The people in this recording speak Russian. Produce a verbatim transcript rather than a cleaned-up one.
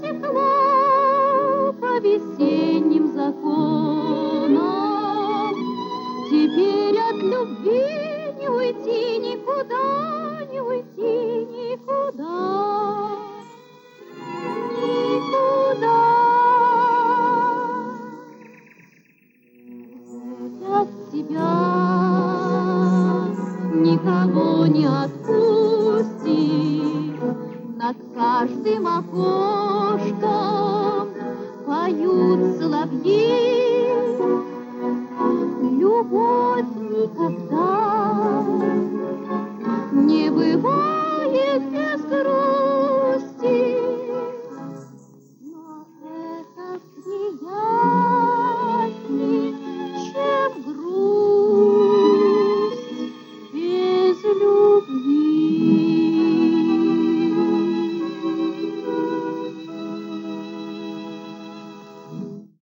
текло по весенним законам. Теперь от любви не уйти никуда, не уйти никуда, никуда. От тебя никого не отпустит. Над каждым окошком поют соловьи. Любовь никогда не бывает без грусти.